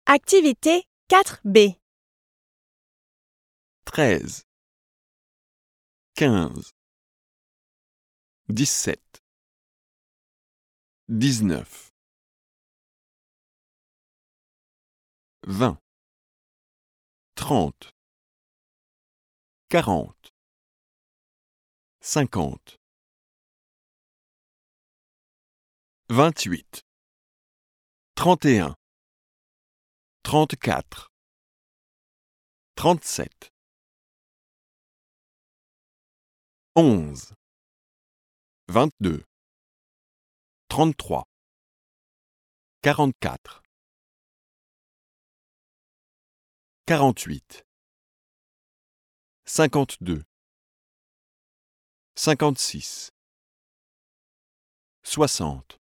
Activité 4B. 13, 15, 17, 19, 20, 30, 40, 50, 28, 31, 34, 37, 11, 22, 33, 44, 48, 52, 56, 60,